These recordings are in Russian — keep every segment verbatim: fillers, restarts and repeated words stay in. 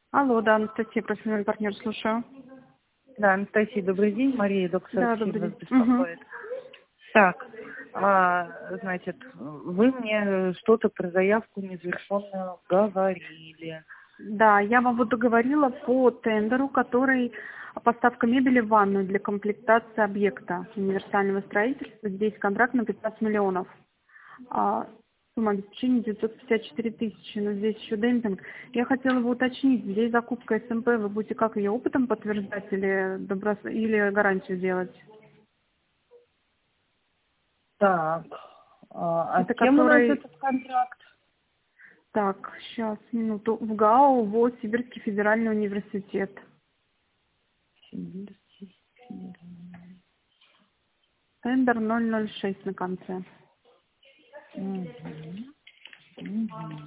Алло, да, Анастасия, профессиональный партнер, слушаю. Да, Анастасия, добрый день. Мария, доктор Да, Алексей добрый вас день. Угу. беспокоит. Так, а, значит, вы мне что-то про заявку незавершенную говорили. Да, я вам вот говорила по тендеру, который поставка мебели в ванную для комплектации объекта универсального строительства. Здесь контракт на пятнадцать миллионов. А, сумма обеспечения девятьсот пятьдесят четыре тысячи, но здесь еще демпинг. Я хотела бы уточнить, здесь закупка СМП, вы будете как ее опытом подтверждать или, доброс... или гарантию делать? Так, а, а Это с кем у нас который... этот контракт? Так, сейчас, минуту. В ГАУ, ВОЗ, Сибирский федеральный университет. Сибирский федеральный. Тендер ноль ноль шесть на конце. Угу. Угу.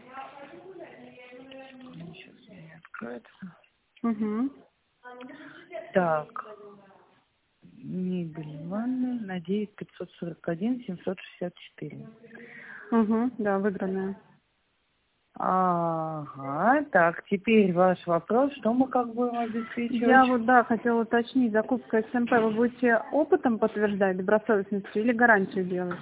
Сейчас у меня откроется. Угу. Так, мебель ванная на девять пятьсот сорок один семьсот шестьдесят четыре. Угу, да, выигранная. Ага, так, теперь ваш вопрос, что мы как будем обеспечивать? Я вот, да, хотела уточнить, закупка СМП вы будете опытом подтверждать, добросовестностью или гарантию делать?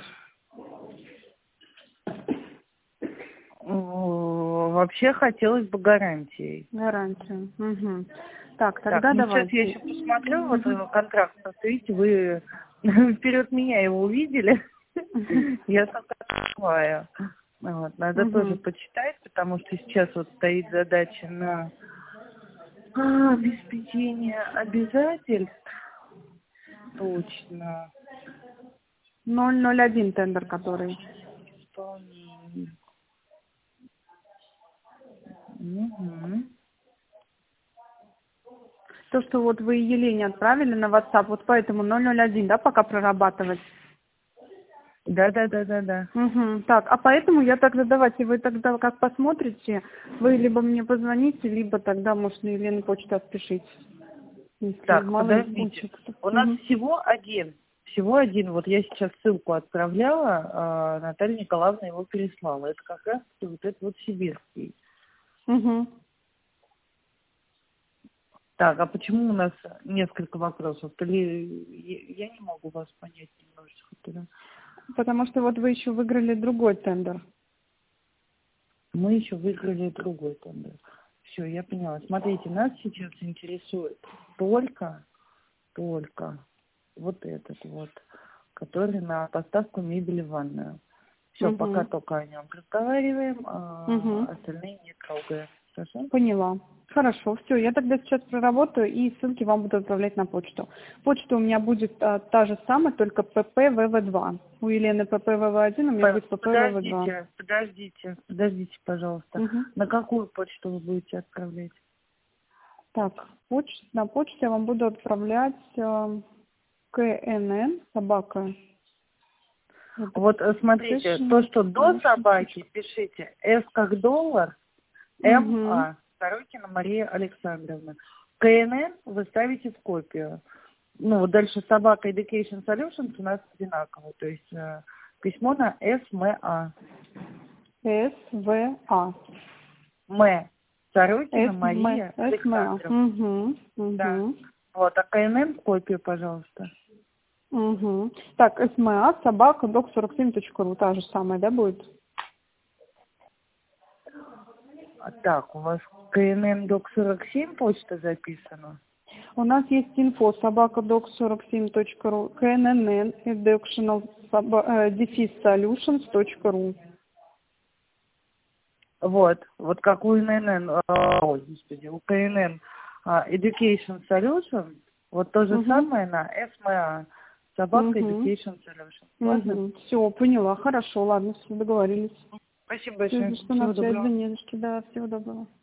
О, Вообще хотелось бы гарантией. Гарантию. Угу. Так, Так, тогда ну сейчас я давайте. еще посмотрю, вот Угу. э, контракт, просто видите, вы вперед меня его увидели, я только открываю. Вот, надо тоже Угу. почитать, потому что сейчас вот стоит задача на а, обеспечение обязательств. Точно. ноль ноль один тендер, который. Исполнение. Угу. То, что вот вы Елене отправили на WhatsApp, вот поэтому ноль ноль один, да, пока прорабатывать? Да, да, да, да, да. Угу. Так, а поэтому я тогда, давайте, вы тогда как посмотрите, вы либо мне позвоните, либо тогда, может, на Елену почту отпишите. Если Так, мало ли подождите. случаев. У нас Угу. всего один. Всего один. Вот я сейчас ссылку отправляла, а Наталья Николаевна его переслала. Это как раз вот этот вот сибирский. Угу. Так, а почему у нас несколько вопросов? Или я не могу вас понять немножечко тогда. Потому что вот вы еще выиграли другой тендер. Мы еще выиграли другой тендер. Все, я поняла. Смотрите, нас сейчас интересует только, только вот этот вот, который на поставку мебели в ванную. Все, пока Угу. только о нем разговариваем, а Угу. остальные не трогаем. Хорошо? Поняла. Хорошо, все, я тогда сейчас проработаю и ссылки вам буду отправлять на почту. Почта у меня будет а, та же самая, только пэ пэ вэ вэ два. У Елены пэ пэ вэ вэ один, у меня П- будет пэ пэ вэ вэ два. Подождите, подождите, подождите, пожалуйста. Угу. На какую почту вы будете отправлять? Так, поч... на почту я вам буду отправлять э, ка эн эн, собака. Это Вот э, смотрите, то, что до собаки, пишите S как доллар, М Угу. А, Сорокина Мария Александровна. К Н Н вы ставите в копию. Ну, вот дальше собака Education Solutions у нас одинаково. То есть э, письмо на С М А. С В А. М. Сорокина С М Мария С М А. Александровна. Угу. Да. Угу. Вот, а К Н Н в копию, пожалуйста. Угу. Так, С М А, собака, док сорок семь точка ру, та же самая, да, будет? А так, у вас К Н Н док сорок семь почта записана? У нас есть инфо, собака, док сорок семь точка ру, ка эн эн эн, educational, дефис solutions точка ру. Вот, вот как у Н Н Н, а, ой, господи, у К Н Н а, Education Solutions, вот то же Угу. самое на С М А, собака Угу. Education Solutions. Ладно? Угу. Все, поняла, хорошо, ладно, все, договорились. Спасибо Все, большое. за что на Всего связи, доброго. не за что, да, всего доброго.